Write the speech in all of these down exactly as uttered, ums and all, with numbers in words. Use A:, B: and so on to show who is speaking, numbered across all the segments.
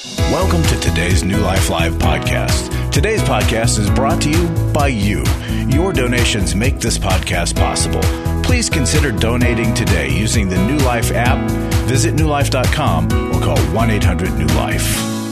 A: Welcome to today's New Life Live podcast. Today's podcast is brought to you by you. Your donations make this podcast possible. Please consider donating today using the New Life app. Visit new life dot com or call one eight hundred new life.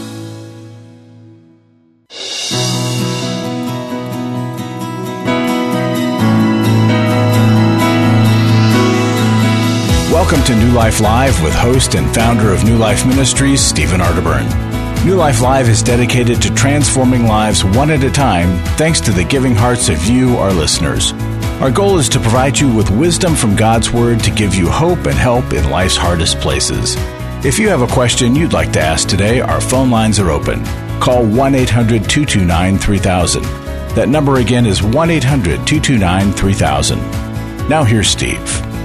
A: Welcome to New Life Live with host and founder of New Life Ministries, Stephen Arterburn. New Life Live is dedicated to transforming lives one at a time thanks to the giving hearts of you, our listeners. Our goal is to provide you with wisdom from God's Word to give you hope and help in life's hardest places. If you have a question you'd like to ask today, our phone lines are open. Call one eight hundred two two nine three thousand. That number again is one eight hundred two two nine three thousand. Now here's Steve.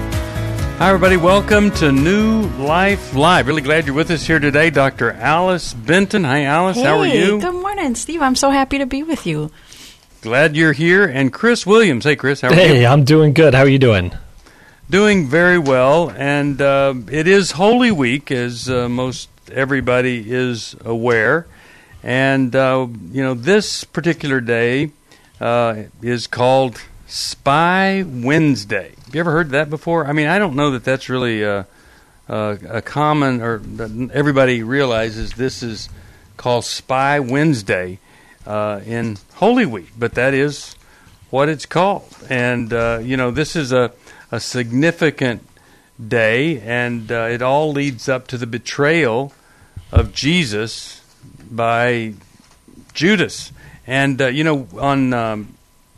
B: Hi, everybody. Welcome to New Life Live. Really glad you're with us here today. Doctor Alice Benton. Hi, Alice.
C: Hey,
B: how are you?
C: Good morning, Steve. I'm so happy to be with you.
B: Glad you're here. And Chris Williams. Hey, Chris. How are
D: hey,
B: you?
D: Hey, I'm doing good. How are you doing?
B: Doing very well. And uh, it is Holy Week, as uh, most everybody is aware. And, uh, you know, this particular day uh, is called Spy Wednesday. Have you ever heard that before? I mean, I don't know that that's really a, a, a common, or that everybody realizes this is called Spy Wednesday uh, in Holy Week, but that is what it's called. And, uh, you know, this is a, a significant day, and uh, it all leads up to the betrayal of Jesus by Judas. And, uh, you know, on, um,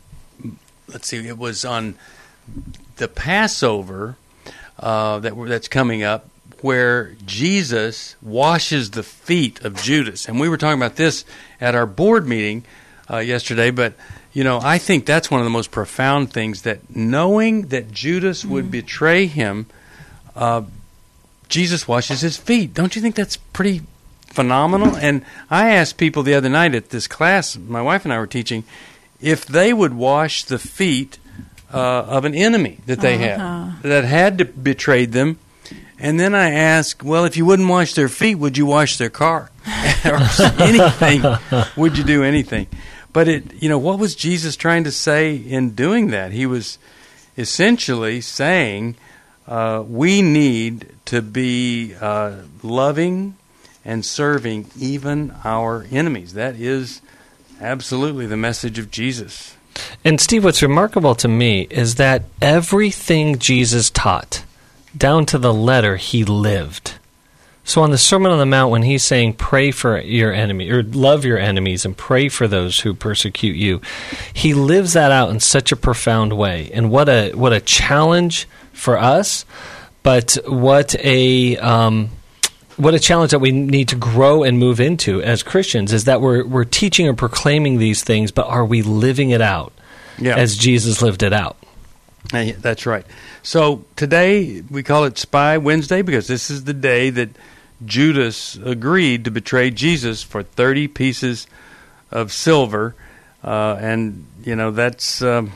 B: let's see, it was on the Passover uh, that that's coming up, where Jesus washes the feet of Judas. And we were talking about this at our board meeting uh, yesterday, but, you know, I think that's one of the most profound things, that knowing that Judas would mm. betray him, uh, Jesus washes his feet. Don't you think that's pretty phenomenal? And I asked people the other night at this class my wife and I were teaching if they would wash the feet Uh, of an enemy that they
C: uh-huh.
B: had, that had to betrayed them. And then I asked, well, if you wouldn't wash their feet, would you wash their car? Or anything? Would you do anything? But, it, you know, what was Jesus trying to say in doing that? He was essentially saying uh, we need to be uh, loving and serving even our enemies. That is absolutely the message of Jesus.
D: And Steve, what's remarkable to me is that everything Jesus taught, down to the letter, he lived. So on the Sermon on the Mount, when he's saying pray for your enemy, or love your enemies and pray for those who persecute you, he lives that out in such a profound way. And what a what a challenge for us, but what a um, what a challenge that we need to grow and move into as Christians, is that we're we're teaching and proclaiming these things, but are we living it out
B: yeah.
D: as Jesus lived it out?
B: That's right. So today we call it Spy Wednesday because this is the day that Judas agreed to betray Jesus for thirty pieces of silver, uh, and you know that's um,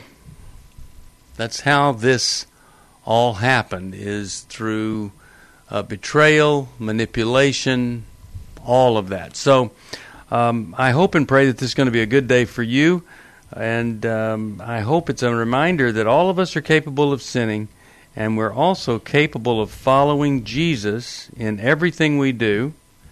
B: that's how this all happened, is through Uh, betrayal, manipulation, all of that. So um, I hope and pray that this is going to be a good day for you, and um, I hope it's a reminder that all of us are capable of sinning, and we're also capable of following Jesus in everything we do.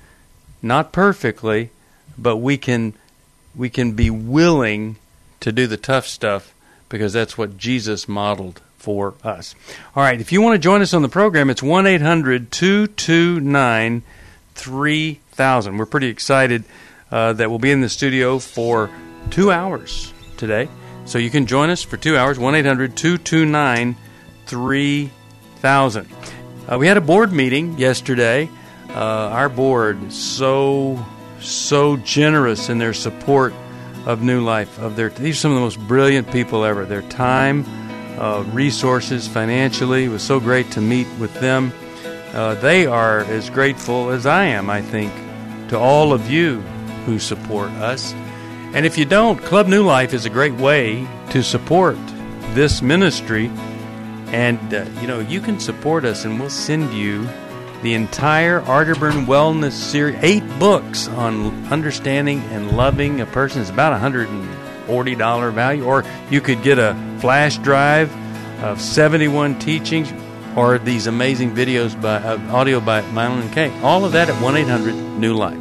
B: Not perfectly, but we can we can be willing to do the tough stuff because that's what Jesus modeled for us. All right, if you want to join us on the program, it's one eight hundred two two nine three thousand. We're pretty excited uh, that we'll be in the studio for two hours today. So you can join us for two hours, one eight hundred two two nine three thousand. Uh, we had a board meeting yesterday. Uh, our board is so, so generous in their support of New Life. Of their, these are some of the most brilliant people ever. Their time, Uh, resources, financially. It was so great to meet with them. Uh, they are as grateful as I am, I think, to all of you who support us. And if you don't, Club New Life is a great way to support this ministry. And, uh, you know, you can support us, and we'll send you the entire Arterburn Wellness Series, eight books on understanding and loving a person. Is about one hundred forty dollars value. Or you could get a flash drive of seventy-one teachings, or these amazing videos by uh, audio by Madeline Kay. All of that at one eight hundred new life.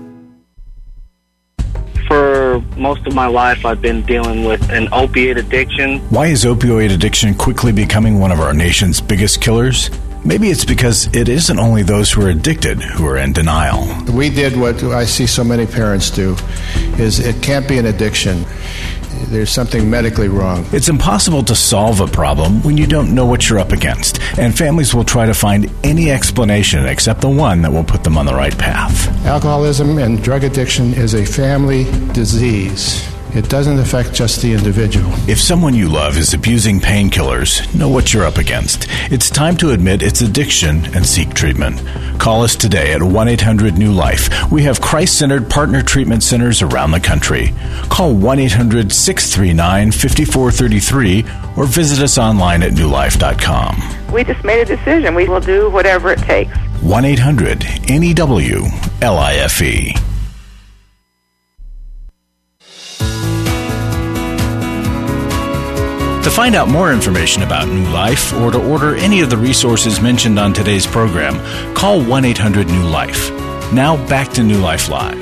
E: For most of my life, I've been dealing with an opiate addiction.
A: Why is opioid addiction quickly becoming one of our nation's biggest killers? Maybe it's because it isn't only those who are addicted who are in denial.
F: We did what I see so many parents do, is it can't be an addiction. There's something medically wrong.
A: It's impossible to solve a problem when you don't know what you're up against, and families will try to find any explanation except the one that will put them on the right path.
F: Alcoholism and drug addiction is a family disease. It doesn't affect just the individual.
A: If someone you love is abusing painkillers, know what you're up against. It's time to admit it's addiction and seek treatment. Call us today at one eight hundred new life. We have Christ-centered partner treatment centers around the country. Call one eight hundred six three nine five four three three or visit us online at new life dot com.
G: We just made a decision. We will do whatever it takes.
A: one eight hundred N E W L I F E. To find out more information about New Life or to order any of the resources mentioned on today's program, call one eight hundred new life. Now back to New Life Live.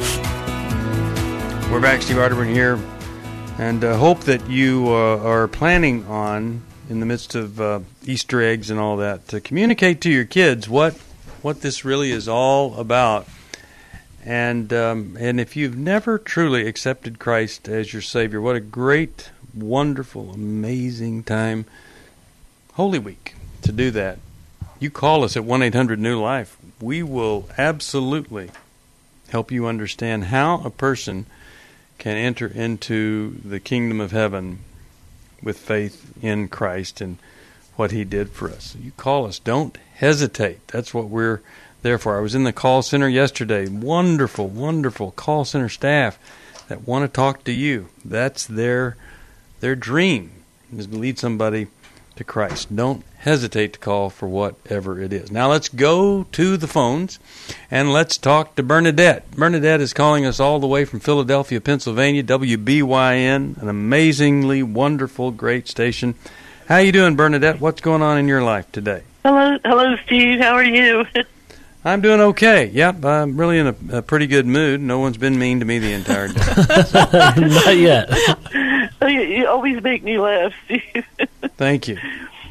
B: We're back, Steve Arterburn here, and uh, hope that you uh, are planning on, in the midst of uh, Easter eggs and all that, to communicate to your kids what what this really is all about. And um, and if you've never truly accepted Christ as your Savior, what a great, wonderful, amazing time, Holy Week, to do that. You call us at one eight hundred new life. We will absolutely help you understand how a person can enter into the kingdom of heaven with faith in Christ and what He did for us. You call us. Don't hesitate. That's what we're there for. I was in the call center yesterday. Wonderful, wonderful call center staff that want to talk to you. That's their Their dream is to lead somebody to Christ. Don't hesitate to call for whatever it is. Now let's go to the phones and let's talk to Bernadette. Bernadette is calling us all the way from Philadelphia, Pennsylvania, W B Y N, an amazingly wonderful, great station. How you doing, Bernadette? What's going on in your life today?
H: Hello, hello, Steve. How are you?
B: I'm doing okay. Yep, I'm really in a, a pretty good mood. No one's been mean to me the entire day.
D: Not yet.
H: You, you always make me laugh, Steve.
B: Thank you.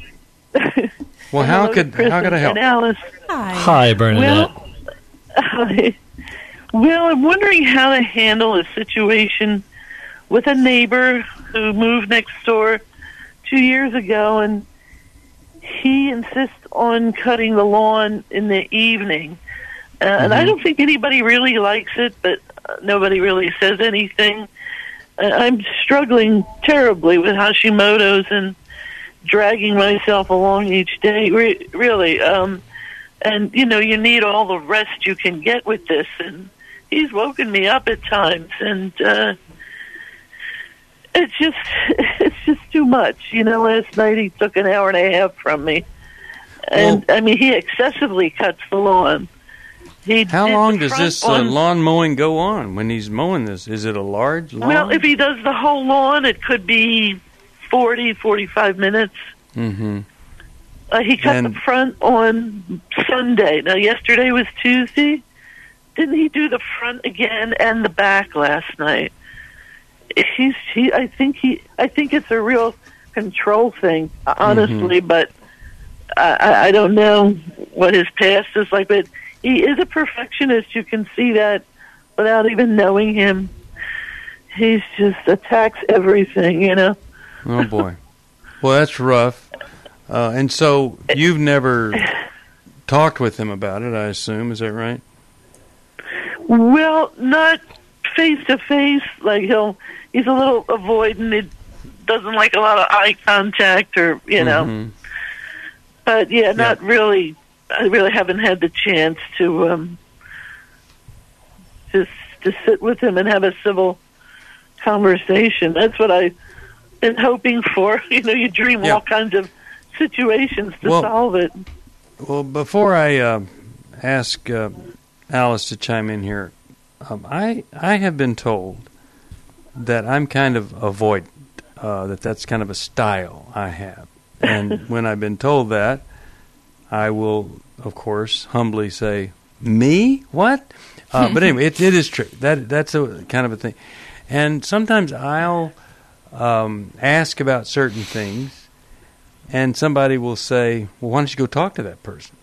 B: Well, how
H: Hello,
B: could
H: Chris
B: how could I help?
H: And Alice.
C: Hi.
D: Hi, Bernadette.
H: Well, hi. Well, I'm wondering how to handle a situation with a neighbor who moved next door two years ago, and he insists on cutting the lawn in the evening. Uh, mm-hmm. And I don't think anybody really likes it, but uh, nobody really says anything. Uh, I'm struggling terribly with Hashimoto's and dragging myself along each day, re- really. Um, and, you know, you need all the rest you can get with this. And he's woken me up at times, and uh, it's just it's just too much. You know, last night he took an hour and a half from me. And, well, I mean, he excessively cuts the lawn. He
B: How long does this uh, lawn mowing go on when he's mowing this? Is it a large lawn?
H: Well, if he does the whole lawn, it could be forty, forty-five minutes.
B: Mm-hmm.
H: Uh, he cut and the front on Sunday. Now, yesterday was Tuesday. Didn't he do the front again and the back last night? He's, he, I think he, I think it's a real control thing, honestly, mm-hmm. but I, I don't know what his past is like, but he is a perfectionist. You can see that without even knowing him. He's just attacks everything, you know.
B: Oh, boy. Well, that's rough. Uh, and so you've never talked with him about it, I assume. Is that right?
H: Well, not face-to-face. Like, he'll, he's a little avoidant. He doesn't like a lot of eye contact or, you know. Mm-hmm. But, yeah, not yeah. really. I really haven't had the chance to um, just to sit with him and have a civil conversation. That's what I've been hoping for. You know, you dream
B: yeah.
H: all kinds of situations to
B: well,
H: solve it.
B: Well, before I uh, ask uh, Alice to chime in here. Um, I I have been told that I'm kind of avoidant, uh, that that's kind of a style I have. And when I've been told that, I will, of course, humbly say, me? What? Uh, but anyway, it, it is true. That That's a kind of a thing. And sometimes I'll um, ask about certain things, and somebody will say, well, why don't you go talk to that person?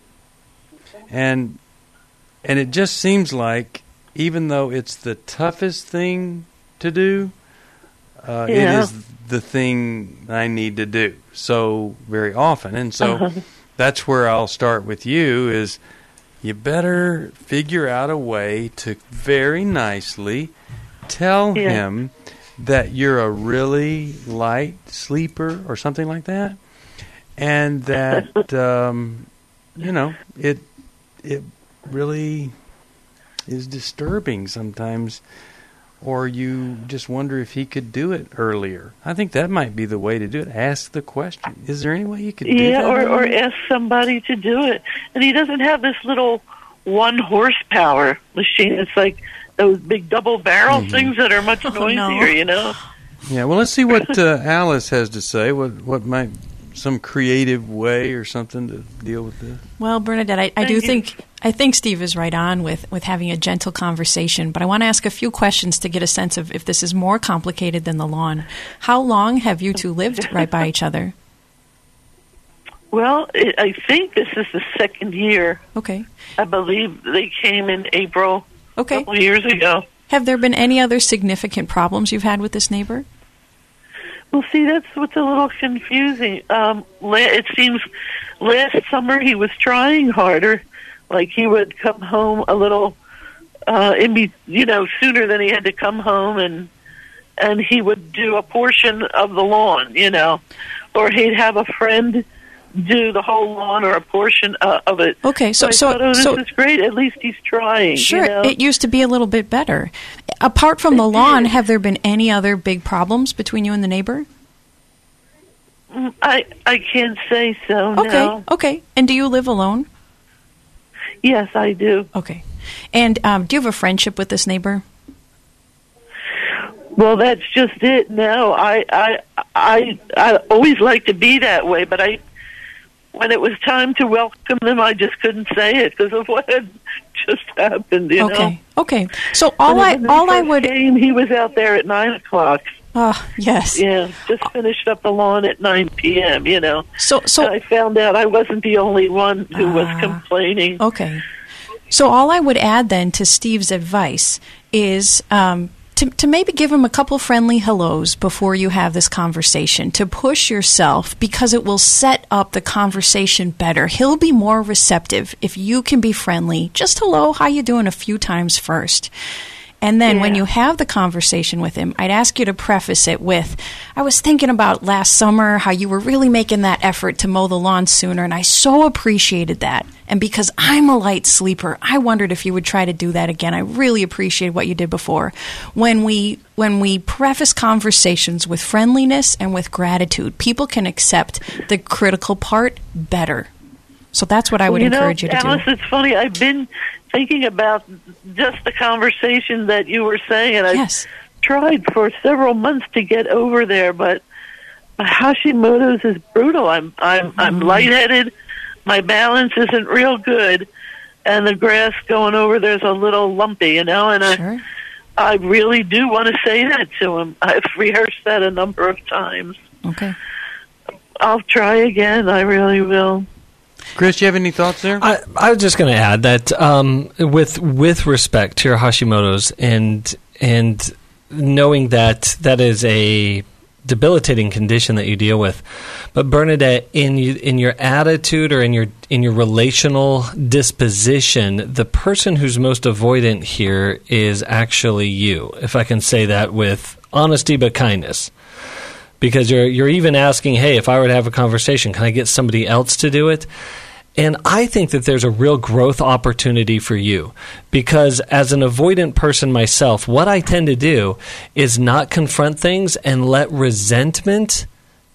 B: And and it just seems like, even though it's the toughest thing to do, uh,
H: yeah.
B: it is the thing I need to do so very often. And so uh-huh. that's where I'll start with you is you better figure out a way to very nicely tell
H: yeah.
B: him that you're a really light sleeper or something like that, and that, um, you know, it it really is disturbing sometimes, or you just wonder if he could do it earlier. I think that might be the way to do it. Ask the question. Is there any way you could do
H: yeah,
B: that?
H: Yeah, or, or ask somebody to do it. And he doesn't have this little one horsepower machine. It's like those big double barrel mm-hmm. things that are much noisier, oh, no. you know?
B: Yeah, well, let's see what uh, Alice has to say. What what might some creative way or something to deal with this?
C: Well, Bernadette, I, I do think I think Steve is right on with, with having a gentle conversation, but I want to ask a few questions to get a sense of if this is more complicated than the lawn. How long have you two lived right by each other?
H: Well, it, I think this is the second year.
C: Okay.
H: I believe they came in April
C: okay.
H: a couple of years ago.
C: Have there been any other significant problems you've had with this neighbor?
H: Well, see, that's what's a little confusing. Um, it seems last summer he was trying harder. Like he would come home a little, uh, in be, you know, sooner than he had to come home, and and he would do a portion of the lawn, you know, or he'd have a friend do the whole lawn or a portion uh, of it.
C: Okay, so
H: so,
C: so,
H: I thought, oh, this
C: so
H: is great. At least he's trying.
C: Sure,
H: you know?
C: It used to be a little bit better. Apart from the lawn, have there been any other big problems between you and the neighbor?
H: I I can't say so.
C: Okay,
H: no.
C: okay. And do you live alone?
H: Yes, I do.
C: Okay. And um, do you have a friendship with this neighbor?
H: Well, that's just it. No, I I I I always like to be that way, but I. When it was time to welcome them, I just couldn't say it because of what had just happened. You
C: okay.
H: know.
C: Okay. So all I all I would
H: came, he was out there at nine o'clock.
C: Ah, uh, yes.
H: Yeah, just finished up the lawn at nine p.m. You know.
C: So so
H: and I found out I wasn't the only one who uh, was complaining.
C: Okay. So all I would add then to Steve's advice is. Um, To, to maybe give him a couple friendly hellos before you have this conversation, to push yourself, because it will set up the conversation better. He'll be more receptive if you can be friendly. Just hello, how you doing a few times first. And then
H: yeah.
C: when you have the conversation with him, I'd ask you to preface it with, I was thinking about last summer, how you were really making that effort to mow the lawn sooner, and I so appreciated that. And because I'm a light sleeper, I wondered if you would try to do that again. I really appreciate what you did before. When we when we preface conversations with friendliness and with gratitude, people can accept the critical part better. So that's what I would
H: well, you
C: encourage
H: know,
C: you to
H: Alice,
C: do.
H: It's funny. I've been thinking about just the conversation that you were saying, and
C: yes.
H: I've tried for several months to get over there, but Hashimoto's is brutal. I'm I'm mm-hmm. I'm lightheaded. My balance isn't real good, and the grass going over there's a little lumpy, you know. And
C: sure.
H: I I really do want to say that to him. I've rehearsed that a number of times.
C: Okay.
H: I'll try again. I really will.
B: Chris, do you have any thoughts there?
D: I, I was just going to add that um, with with respect to your Hashimoto's and and knowing that that is a debilitating condition that you deal with, but Bernadette, in you, in your attitude or in your in your relational disposition, the person who's most avoidant here is actually you, if I can say that with honesty but kindness. Because you're you're even asking, hey, if I were to have a conversation, can I get somebody else to do it? And I think that there's a real growth opportunity for you. Because as an avoidant person myself, what I tend to do is not confront things and let resentment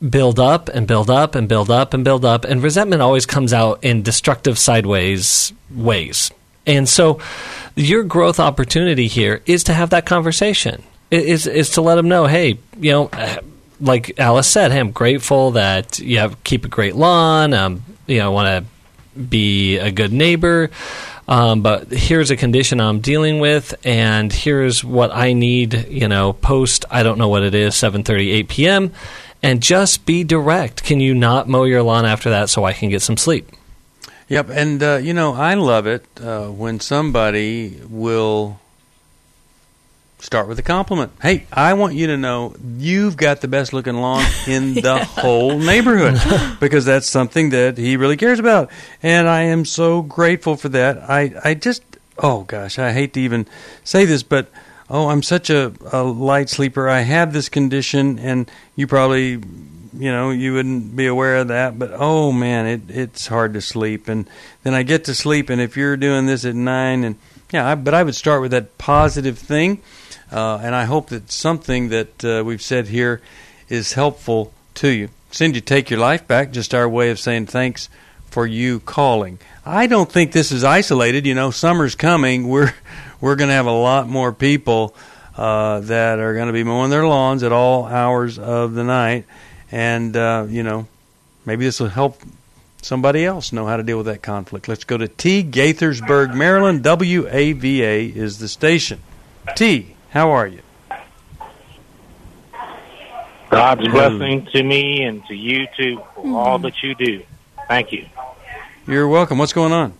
D: build up and build up and build up and build up, and resentment always comes out in destructive sideways ways. And so your growth opportunity here is to have that conversation, is is to let them know, hey, you know, like Alice said, hey, I'm grateful that you have keep a great lawn, um, you know, want to be a good neighbor, um, but here's a condition I'm dealing with, and here's what I need, you know, post, I don't know what it is, seven thirty, eight p.m., and just be direct. Can you not mow your lawn after that so I can get some sleep?
B: Yep, and, uh, you know, I love it uh, when somebody will start with a compliment. Hey, I want you to know you've got the best-looking lawn in the whole neighborhood, because that's something that he really cares about, and I am so grateful for that. I, I just, oh, gosh, I hate to even say this, but, oh, I'm such a, a light sleeper. I have this condition, and you probably... You know, you wouldn't be aware of that, but oh man, it it's hard to sleep. And then I get to sleep, and if you're doing this at nine, and yeah, I, but I would start with that positive thing, uh, and I hope that something that uh, we've said here is helpful to you. Cindy, take your life back. Just our way of saying thanks for you calling. I don't think this is isolated. You know, summer's coming. We're we're going to have a lot more people uh, that are going to be mowing their lawns at all hours of the night. And, uh, you know, maybe this will help somebody else know how to deal with that conflict. Let's go to T. Gaithersburg, Maryland. W A V A is the station. T, how are you?
I: God's blessing to me and to you, too, for mm. all that you do. Thank you.
B: You're welcome. What's going on?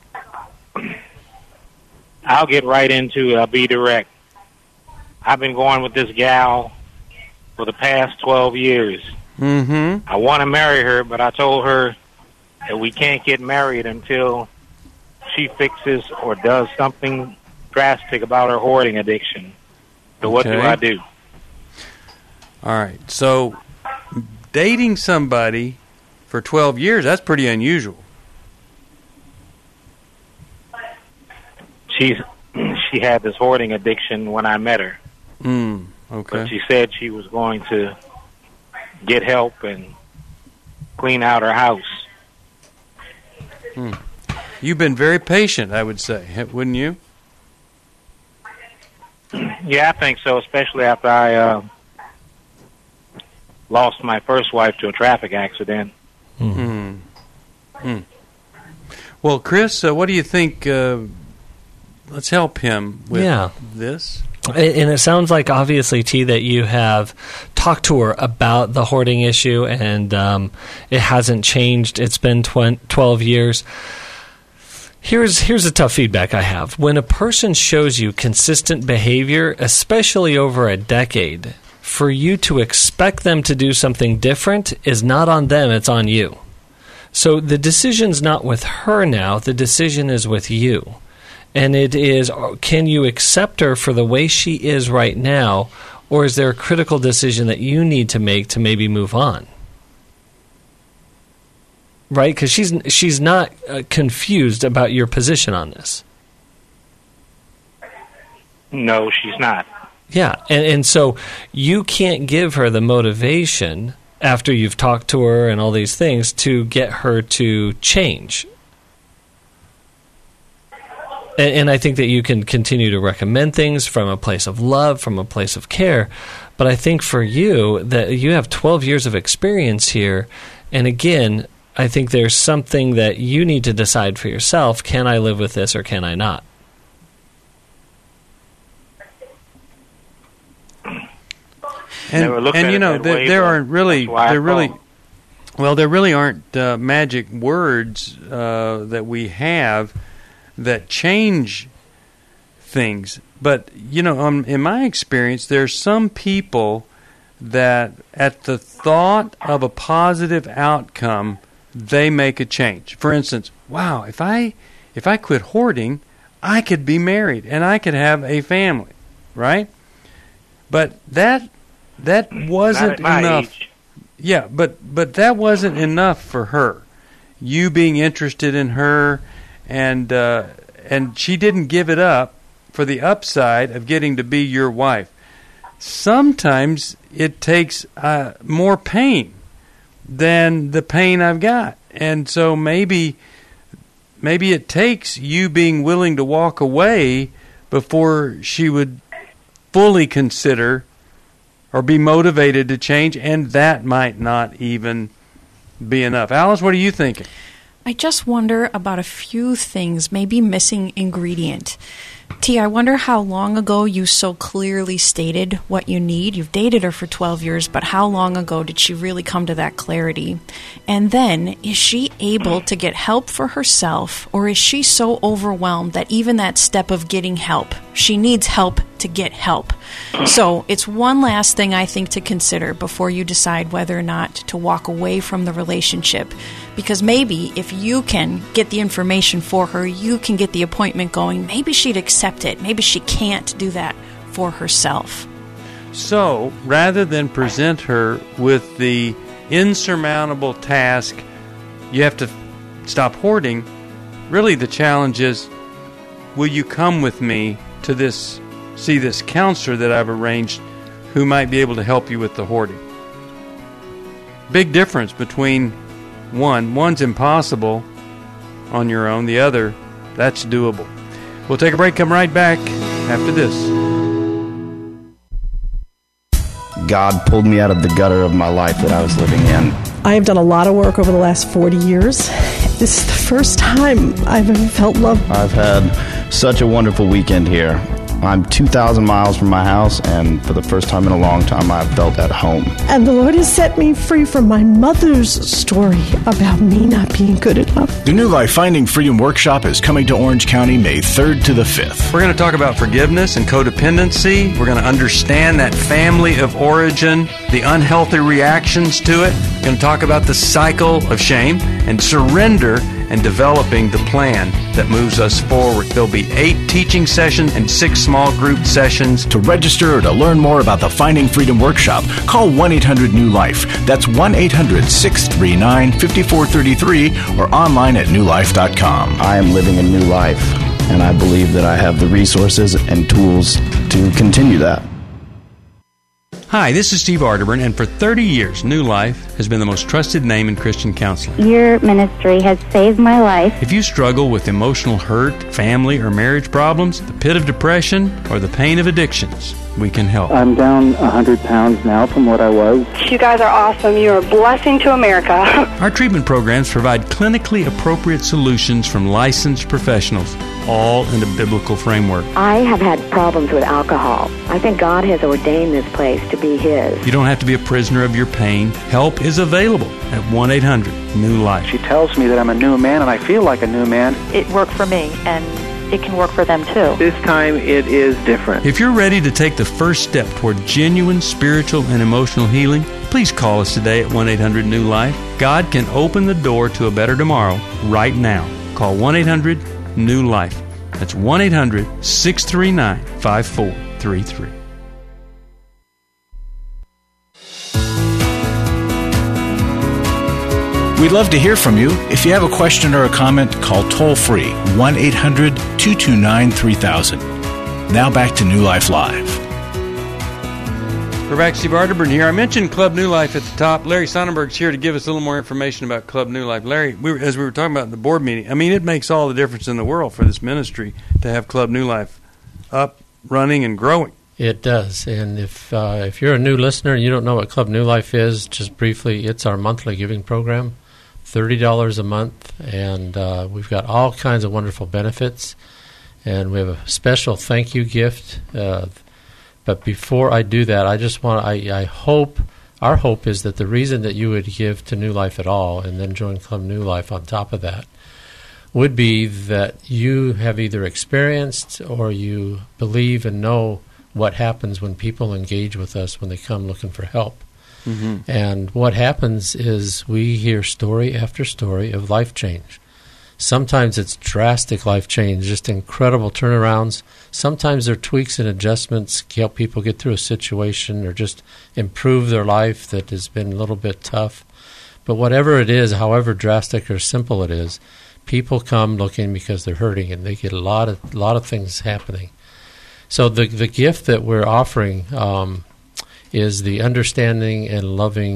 I: I'll get right into it. I'll be direct. I've been going with this gal for the past twelve years.
B: Mm-hmm.
I: I want to marry her, but I told her that we can't get married until she fixes or does something drastic about her hoarding addiction. So what
B: okay.
I: do I do?
B: All right. So dating somebody for twelve years, that's pretty unusual.
I: She's she had this hoarding addiction when I met her.
B: Mm, okay.
I: But she said she was going to get help and clean out her house.
B: Hmm. You've been very patient, I would say, wouldn't you?
I: Yeah, I think so, especially after I uh, lost my first wife to a traffic accident.
B: Mm. Mm. Well, Chris, uh, what do you think? Uh, let's help him with
D: yeah.
B: this.
D: And it sounds like, obviously, T, that you have talked to her about the hoarding issue, and um, it hasn't changed. It's been twelve years. Here's here's the tough feedback I have. When a person shows you consistent behavior, especially over a decade, for you to expect them to do something different is not on them, it's on you. So the decision's not with her now, the decision is with you. And it is, can you accept her for the way she is right now, or is there a critical decision that you need to make to maybe move on? Right? Because she's, she's not uh, confused about your position on this.
I: No, she's not.
D: Yeah, and, and so you can't give her the motivation after you've talked to her and all these things to get her to change. And I think that you can continue to recommend things from a place of love, from a place of care. But I think for you, that you have twelve years of experience here. And again, I think there's something that you need to decide for yourself. Can I live with this or can I not?
B: And, and you know, there, there aren't really, there really, well, there really aren't uh, magic words uh, that we have that change things. But, you know, um, in my experience, there's some people that at the thought of a positive outcome, they make a change. For instance, wow, if I if I quit hoarding, I could be married and I could have a family, right? But that that wasn't enough.
I: Age.
B: Yeah, but but that wasn't enough for her. You being interested in her, and uh, and she didn't give it up for the upside of getting to be your wife. Sometimes it takes uh, more pain than the pain I've got. And so maybe maybe it takes you being willing to walk away before she would fully consider or be motivated to change, and that might not even be enough. Alice, what are you thinking?
C: I just wonder about a few things, maybe missing ingredient. T, I wonder how long ago you so clearly stated what you need. You've dated her for twelve years, but how long ago did she really come to that clarity? And then, is she able to get help for herself, or is she so overwhelmed that even that step of getting help, she needs help to get help? So it's one last thing I think to consider before you decide whether or not to walk away from the relationship. Because maybe if you can get the information for her, you can get the appointment going, maybe she'd accept it. Maybe she can't do that for herself.
B: So, rather than present her with the insurmountable task, you have to stop hoarding, really the challenge is, will you come with me to this, see this counselor that I've arranged who might be able to help you with the hoarding? Big difference between one. One's impossible on your own. The other, that's doable. We'll take a break, come right back after this.
J: God pulled me out of the gutter of my life that I was living in.
K: I have done a lot of work over the last forty years. This is the first time I've ever felt love.
J: I've had such a wonderful weekend here. I'm two thousand miles from my house, and for the first time in a long time, I've felt at home.
K: And the Lord has set me free from my mother's story about me not being good enough.
A: The New Life Finding Freedom Workshop is coming to Orange County May third to the fifth.
B: We're going to talk about forgiveness and codependency. We're going to understand that family of origin, the unhealthy reactions to it. We're going to talk about the cycle of shame and surrender and developing the plan that moves us forward. There'll be eight teaching sessions and six small group sessions.
A: To register or to learn more about the Finding Freedom Workshop, call one eight hundred new life. That's one eight hundred six three nine five four three three or online at new life dot com.
J: I am living a new life, and I believe that I have the resources and tools to continue that.
B: Hi, this is Steve Arterburn, and for thirty years, New Life has been the most trusted name in Christian counseling.
L: Your ministry has saved my life.
B: If you struggle with emotional hurt, family or marriage problems, the pit of depression, or the pain of addictions, we can help.
M: I'm down one hundred pounds now from what I was.
N: You guys are awesome. You're a blessing to America.
B: Our treatment programs provide clinically appropriate solutions from licensed professionals, all in a biblical framework.
O: I have had problems with alcohol. I think God has ordained this place to be His.
B: You don't have to be a prisoner of your pain. Help is available at one eight hundred new life.
M: She tells me that I'm a new man, and I feel like a new man.
P: It worked for me, and it can work for them too.
M: This time it is different.
B: If you're ready to take the first step toward genuine spiritual and emotional healing, please call us today at one eight hundred new life. God can open the door to a better tomorrow right now. Call one eight hundred new life. That's one eight hundred six three nine five four three three.
A: We'd love to hear from you. If you have a question or a comment, call toll-free one eight hundred two two nine three thousand. Now back to New Life Live.
B: We're back. Steve Arterburn here. I mentioned Club New Life at the top. Larry Sonnenberg's here to give us a little more information about Club New Life. Larry, we were, as we were talking about in the board meeting, I mean, it makes all the difference in the world for this ministry to have Club New Life up, running, and growing.
D: It does. And if uh, if you're a new listener and you don't know what Club New Life is, just briefly, it's our monthly giving program. thirty dollars a month, and uh, we've got all kinds of wonderful benefits, and we have a special thank you gift. Uh, but before I do that, I just want I, I hope, our hope is that the reason that you would give to New Life at all and then join Club New Life on top of that would be that you have either experienced or you believe and know what happens when people engage with us when they come looking for help. Mm-hmm. And what happens is we hear story after story of life change. Sometimes it's drastic life change, just incredible turnarounds. Sometimes they're tweaks and adjustments to help people get through a situation or just improve their life that has been a little bit tough. But whatever it is, however drastic or simple it is, people come looking because they're hurting, and they get a lot of a lot of things happening. So the the gift that we're offering um, is the understanding and loving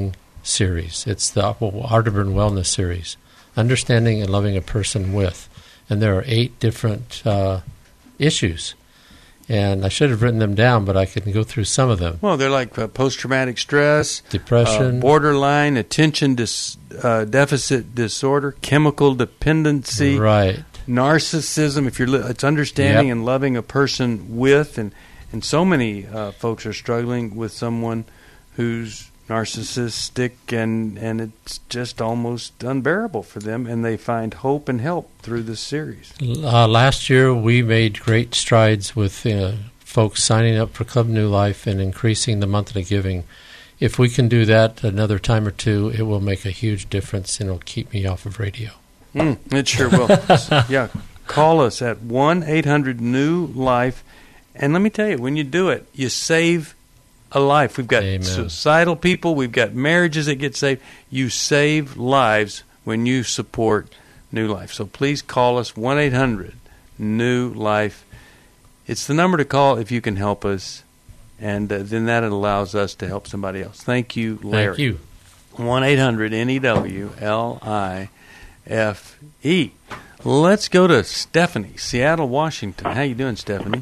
Q: series. It's the Arterburn Wellness series, Understanding and Loving a Person With. And there are eight different uh, issues. And I should have written them down, but I can go through some of them.
B: Well, they're like uh, post-traumatic stress,
Q: depression,
B: uh, borderline, attention dis, uh, deficit disorder, chemical dependency,
Q: right,
B: narcissism. If you're, li- it's understanding
Q: yep.
B: and loving a person with, and and so many uh, folks are struggling with someone who's narcissistic, and and it's just almost unbearable for them, and they find hope and help through this series.
Q: Uh, last year, we made great strides with uh, folks signing up for Club New Life and increasing the monthly giving. If we can do that another time or two, it will make a huge difference, and it'll keep me off of radio.
B: Mm, it sure will. Yeah, call us at one eight hundred new life, and let me tell you, when you do it, you save a life. We've got
Q: Amen.
B: suicidal people. We've got marriages that get saved. You save lives when you support New Life. So please call us, one eight hundred new life. It's the number to call if you can help us, and uh, then that allows us to help somebody else. Thank you, Larry.
Q: Thank you.
B: one eight hundred N E W L I F E. Let's go to Stephanie, Seattle, Washington. How you doing, Stephanie?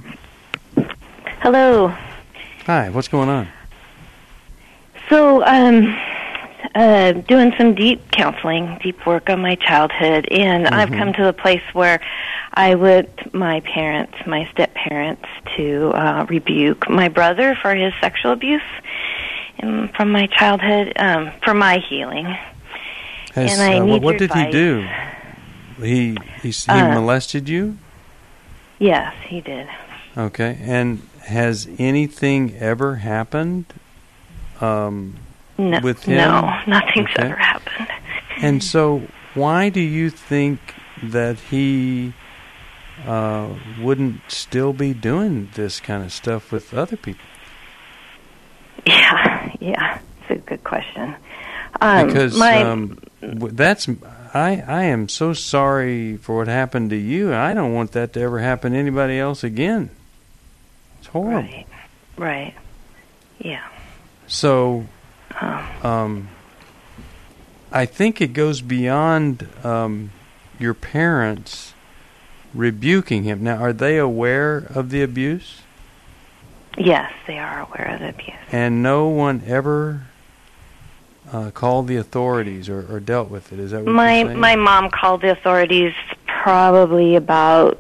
R: Hello.
B: Hi, what's going on?
R: So, um, uh, doing some deep counseling, deep work on my childhood, and mm-hmm. I've come to the place where I would my parents, my step-parents, to uh, rebuke my brother for his sexual abuse and from my childhood, um, for my healing.
B: Has,
R: and I
B: uh,
R: need
B: what, what
R: your
B: did
R: advice.
B: he do? He he, he
R: Uh,
B: molested you?
R: Yes, he did.
B: Okay, and has anything ever happened um,
R: No,
B: with him?
R: no, nothing's
B: Okay.
R: ever happened.
B: And so why do you think that he uh, wouldn't still be doing this kind of stuff with other people?
R: Yeah, yeah, it's a good question. Um,
B: Because
R: my,
B: um, w- that's I, I am so sorry for what happened to you. I don't want that to ever happen to anybody else again. It's horrible.
R: Right, right, yeah.
B: So,
R: Um,
B: um, I think it goes beyond um, your parents rebuking him. Now, are they aware of the abuse?
R: Yes, they are aware of the abuse.
B: And no one ever uh, called the authorities or, or dealt with it? Is that what
R: My
B: you're saying?
R: my mom called the authorities probably about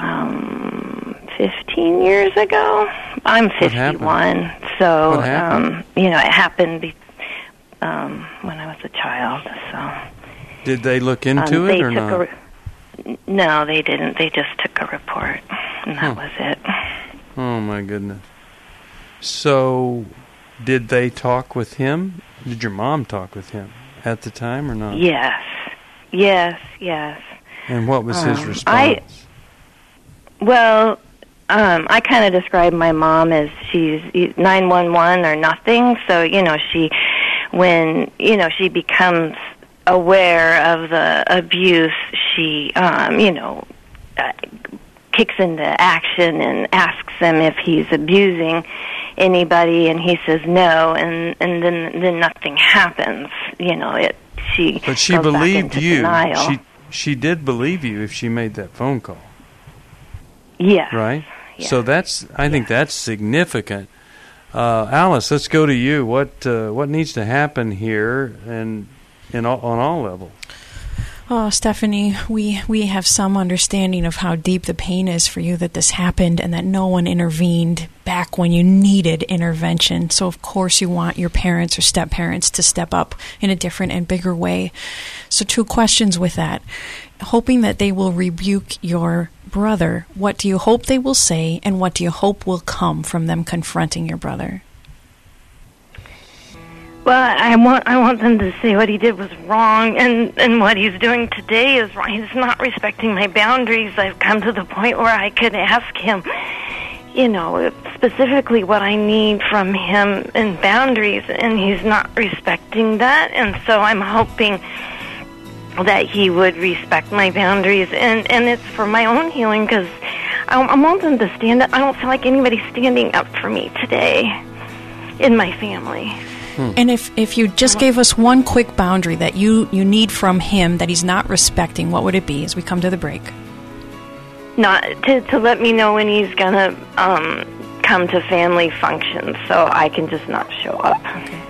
R: um, fifteen years ago. I'm fifty-one, so
B: What happened?
R: um, you know it happened be- um, when I was a child. So
B: Did they look into
R: um,
B: it
R: they
B: or
R: took
B: not?
R: A re- no, they didn't. They just took a report, and that
B: Huh.
R: was it.
B: Oh, my goodness. So, did they talk with him? Did your mom talk with him at the time or not?
R: Yes, yes, yes.
B: And what was his
R: Um,
B: response?
R: I, well, um, I kind of describe my mom as she's nine one one or nothing. So, you know, she, when, you know, she becomes aware of the abuse, she, um, you know, uh, kicks into action and asks him if he's abusing anybody, and he says no, and, and then then nothing happens. You know, it. She
B: But she
R: goes back
B: believed
R: into
B: you.
R: denial.
B: She she did believe you if she made that phone call.
R: Yes.
B: Right? So that's I think that's significant. Uh, Alice, let's go to you. What uh, what needs to happen here and in all, on all levels?
C: Oh, Stephanie, we, we have some understanding of how deep the pain is for you that this happened and that no one intervened back when you needed intervention. So, of course, you want your parents or step-parents to step up in a different and bigger way. So two questions with that. Hoping that they will rebuke your brother, what do you hope they will say, and what do you hope will come from them confronting your brother?
R: Well, I want I want them to say what he did was wrong, and, and what he's doing today is wrong. He's not respecting my boundaries. I've come to the point where I could ask him, you know, specifically what I need from him and boundaries, and he's not respecting that. And so I'm hoping that he would respect my boundaries, and, and it's for my own healing, because I, I want them to stand up. I don't feel like anybody's standing up for me today in my family.
B: Hmm.
C: And if, if you just gave us one quick boundary that you, you need from him that he's not respecting, what would it be as we come to the break?
R: Not to, to let me know when he's going to um, come to family functions so I can just not show up.
C: Okay.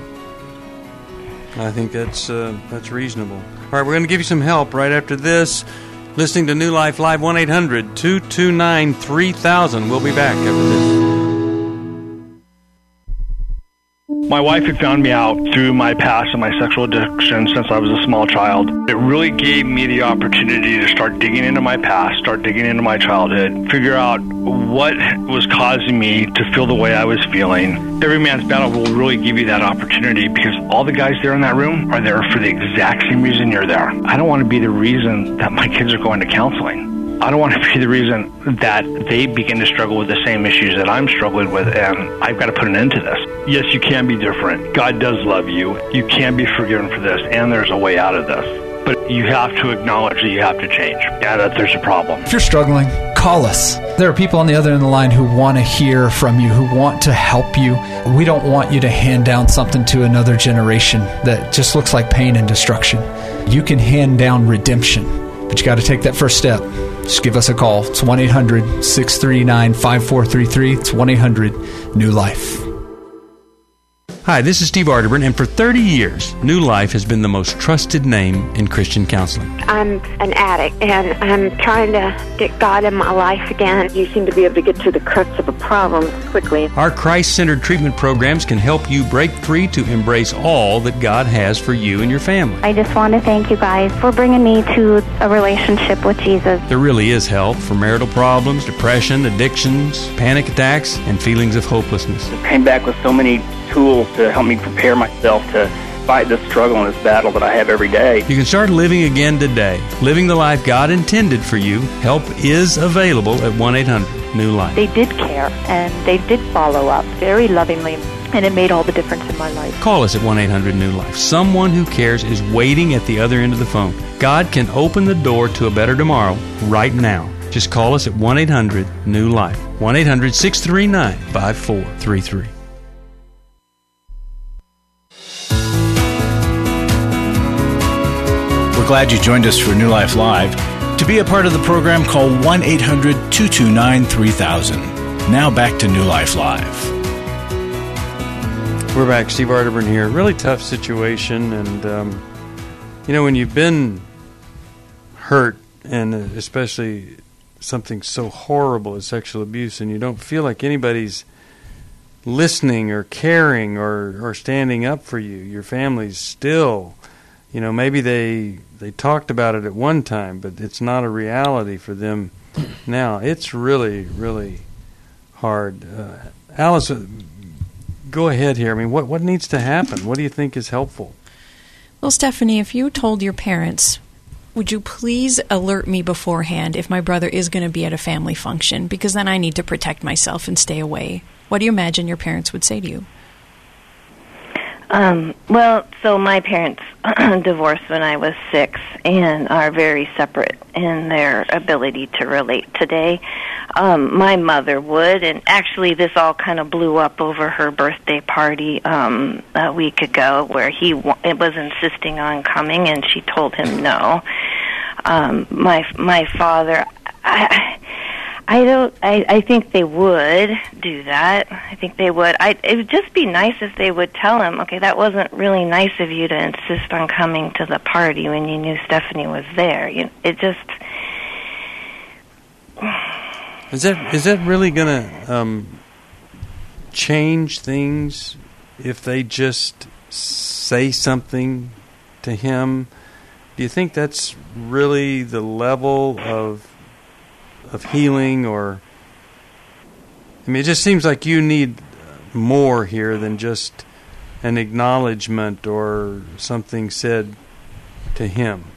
B: I think that's uh, that's reasonable. All right, we're going to give you some help right after this. Listening to New Life Live, one eight hundred two two nine three thousand. We'll be back after this.
S: My wife had found me out through my past and my sexual addiction since I was a small child. It really gave me the opportunity to start digging into my past, start digging into my childhood, figure out what was causing me to feel the way I was feeling. Every Man's Battle will really give you that opportunity because all the guys there in that room are there for the exact same reason you're there. I don't want to be the reason that my kids are going to counseling. I don't want to be the reason that they begin to struggle with the same issues that I'm struggling with, and I've got to put an end to this. Yes, you can be different. God does love you. You can be forgiven for this, and there's a way out of this. But you have to acknowledge that you have to change, and that there's a problem.
T: If you're struggling, call us. There are people on the other end of the line who want to hear from you, who want to help you. We don't want you to hand down something to another generation that just looks like pain and destruction. You can hand down redemption, but you got to take that first step. Just give us a call. It's one eight hundred six three nine five four three three. It's one eight hundred new life.
B: Hi, this is Steve Arterburn, and for thirty years, New Life has been the most trusted name in Christian counseling.
L: I'm an addict, and I'm trying to get God in my life again.
O: You seem to be able to get to the crux of a problem quickly.
B: Our Christ-centered treatment programs can help you break free to embrace all that God has for you and your family.
L: I just want to thank you guys for bringing me to a relationship with Jesus.
B: There really is help for marital problems, depression, addictions, panic attacks, and feelings of hopelessness.
M: I came back with so many tools to help me prepare myself to fight this struggle and this battle that I have every day.
B: You can start living again today, living the life God intended for you. Help is available at one eight hundred new life.
P: They did care, and they did follow up very lovingly, and it made all the difference in my life.
B: Call us at one eight hundred new life. Someone who cares is waiting at the other end of the phone. God can open the door to a better tomorrow right now. Just call us at one eight hundred new life. one eight hundred six three nine five four three three.
A: We're glad you joined us for New Life Live. To be a part of the program, call one eight hundred two two nine three thousand. Now back to New Life Live.
B: We're back. Steve Arterburn here. Really tough situation. And, um, you know, when you've been hurt, and especially something so horrible as sexual abuse, and you don't feel like anybody's listening or caring or, or standing up for you, your family's still... You know, maybe they they talked about it at one time, but it's not a reality for them now. It's really, really hard. Uh, Alice, uh, go ahead here. I mean, what, what needs to happen? What do you think is helpful?
C: Well, Stephanie, if you told your parents, would you please alert me beforehand if my brother is going to be at a family function, because then I need to protect myself and stay away. What do you imagine your parents would say to you?
R: Um, well, so my parents divorced when I was six and are very separate in their ability to relate today. Um, my mother would, and actually this all kind of blew up over her birthday party um, a week ago, where he w- was insisting on coming, and she told him no. Um, my my father... I, I don't. I, I think they would do that. I think they would. I. It would just be nice if they would tell him, okay, that wasn't really nice of you to insist on coming to the party when you knew Stephanie was there. You know, it just.
B: Is that is that really going to um, change things if they just say something to him? Do you think that's really the level of of healing? Or I mean, it just seems like you need more here than just an acknowledgement or something said to him.